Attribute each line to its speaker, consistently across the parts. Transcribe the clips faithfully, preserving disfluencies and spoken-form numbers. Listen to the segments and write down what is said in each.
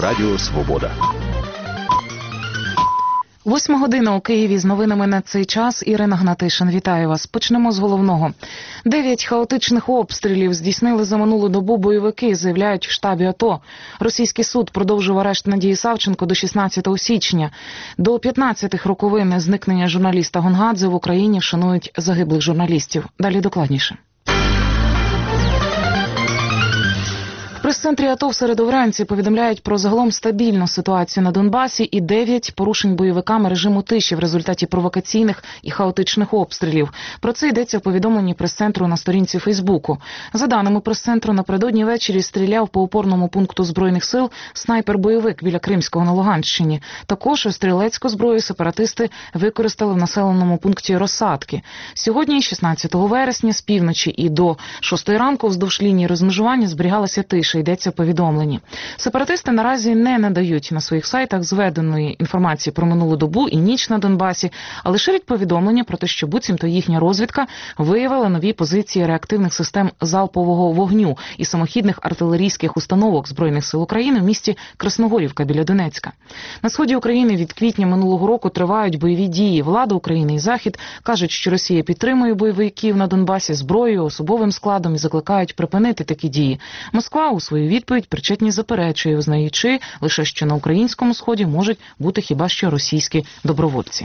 Speaker 1: Радіо Свобода.
Speaker 2: Восьма година у Києві з новинами на цей час. Ірина Гнатишин. Вітаю вас. Почнемо з головного. Дев'ять хаотичних обстрілів здійснили за минулу добу бойовики, заявляють в штабі АТО. Російський суд продовжив арешт Надії Савченко до шістнадцятого січня. До п'ятнадцятих роковин зникнення журналіста Гонгадзе в Україні вшанують загиблих журналістів. Далі докладніше. В прес-центрі АТО в середу вранці повідомляють про загалом стабільну ситуацію на Донбасі і дев'ять порушень бойовиками режиму тиші в результаті провокаційних і хаотичних обстрілів. Про це йдеться в повідомленні прес-центру на сторінці Фейсбуку. За даними прес-центру, напередодні ввечері стріляв по опорному пункту Збройних сил снайпер-бойовик біля Кримського на Луганщині. Також стрілецьку зброю сепаратисти використали в населеному пункті Розсадки. Сьогодні, шістнадцятого вересня, з півночі і до шостої ранку вздовж лінії розмежування зберігалася тиша. Йдеться в повідомленні. Сепаратисти наразі не надають на своїх сайтах зведеної інформації про минулу добу і ніч на Донбасі, а лише повідомлення про те, що буцімто їхня розвідка виявила нові позиції реактивних систем залпового вогню і самохідних артилерійських установок Збройних сил України в місті Красногорівка біля Донецька. На сході України від квітня минулого року тривають бойові дії. Влада України і Захід кажуть, що Росія підтримує бойовиків на Донбасі зброєю, особовим складом і закликають припинити такі дії. Москва у свою відповідь причетність заперечує, визнаючи лише, що на українському сході можуть бути хіба що російські добровольці.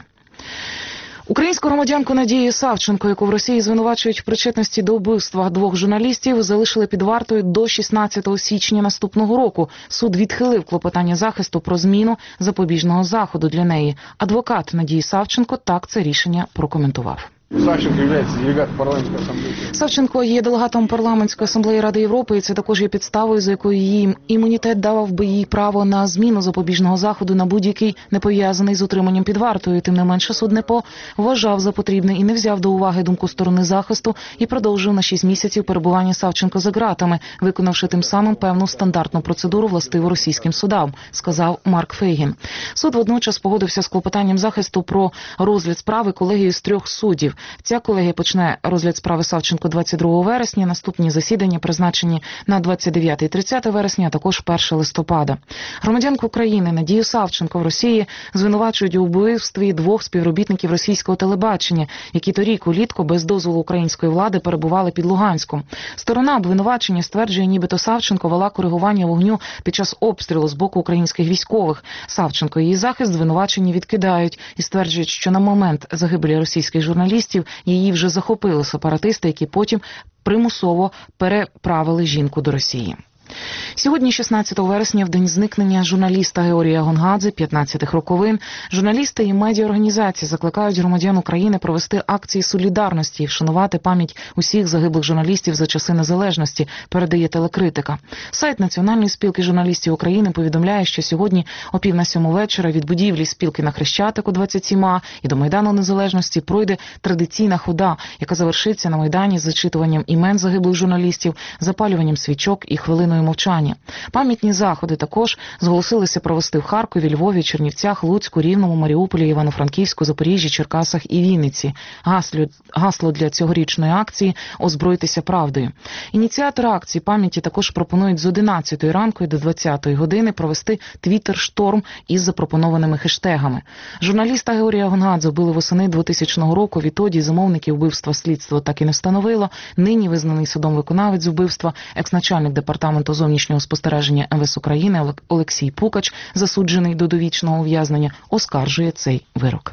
Speaker 2: Українську громадянку Надію Савченко, яку в Росії звинувачують в причетності до вбивства двох журналістів, залишили під вартою до шістнадцятого січня наступного року. Суд відхилив клопотання захисту про зміну запобіжного заходу для неї. Адвокат Надії Савченко так це рішення прокоментував.
Speaker 3: Савченко є делегатом парламентської асамблеї.
Speaker 2: Савченко є делегатом парламентської асамблеї Ради Європи, і це також є підставою, за якою її імунітет давав би їй право на зміну запобіжного заходу на будь-який не пов'язаний з утриманням під вартою. Тим не менше, суд не поважав за потрібне і не взяв до уваги думку сторони захисту і продовжив на шість місяців перебування Савченко за ґратами, виконавши тим самим певну стандартну процедуру властиву російським судам, сказав Марк Фейгін. Суд водночас погодився з клопотанням захисту про розгляд справи колегією з трьох суддів. Ця колегія почне розгляд справи Савченко двадцять другого вересня, наступні засідання призначені на двадцять дев'яте і тридцяте вересня, а також першого листопада. Громадянку України Надію Савченко в Росії звинувачують у вбивстві двох співробітників російського телебачення, які торік улітку без дозволу української влади перебували під Луганськом. Сторона обвинувачення стверджує, нібито Савченко вела коригування вогню під час обстрілу з боку українських військових. Савченко і її захист звинувачення відкидають і стверджують, що на момент загибелі російських журналістів її вже захопили сепаратисти, які потім примусово переправили жінку до Росії. Сьогодні, шістнадцятого вересня, в день зникнення журналіста Георгія Гонгадзе, п'ятнадцятих роковин, журналісти і медіаорганізації закликають громадян України провести акції солідарності і вшанувати пам'ять усіх загиблих журналістів за часи незалежності, передає телекритика. Сайт Національної спілки журналістів України повідомляє, що сьогодні о пів на сьому вечора від будівлі спілки на Хрещатику двадцять сім А і до Майдану Незалежності пройде традиційна хода, яка завершиться на Майдані з зачитуванням імен загиблих журналістів, запалюванням свічок і хвилиною мовчання. Пам'ятні заходи також зголосилися провести в Харкові, Львові, Чернівцях, Луцьку, Рівному, Маріуполі, Івано-Франківську, Запоріжжі, Черкасах і Вінниці. Гасло, гасло для цьогорічної акції «Озбройтеся правдою». Ініціатори акції пам'яті також пропонують з одинадцятої ранку і до двадцятої години провести твіттер-шторм із запропонованими хештегами. Журналіста Георгія Гонгадзе вбили восени двотисячного року. Відтоді замовників вбивства слідство так і не встановило. Нині визнаний судом виконавець вбивства, екс-начальник департаменту зовнішнього спостереження Ем Ве Ес України Олексій Пукач, засуджений до довічного ув'язнення, оскаржує цей вирок.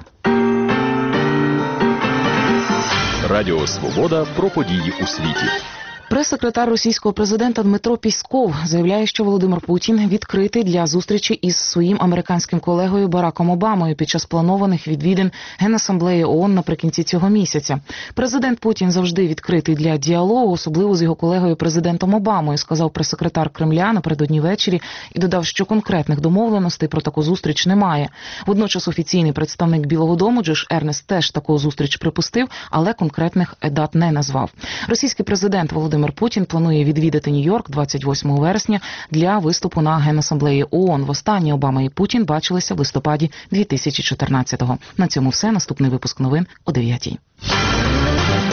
Speaker 1: Радіо Свобода про події у світі.
Speaker 2: Прес-секретар російського президента Дмитро Пісков заявляє, що Володимир Путін відкритий для зустрічі із своїм американським колегою Бараком Обамою під час планованих відвідин Генасамблеї О О Н наприкінці цього місяця. Президент Путін завжди відкритий для діалогу, особливо з його колегою президентом Обамою, сказав прес-секретар Кремля напередодні ввечері і додав, що конкретних домовленостей про таку зустріч немає. Водночас офіційний представник Білого дому Джош Ернест теж таку зустріч припустив, але конкретних дат не назвав. Російський президент Володимир Путін планує відвідати Нью-Йорк двадцять восьмого вересня для виступу на Генасамблеї О О Н. Востаннє Обама і Путін бачилися в листопаді дві тисячі чотирнадцятого. На цьому все. Наступний випуск новин о дев'ятій.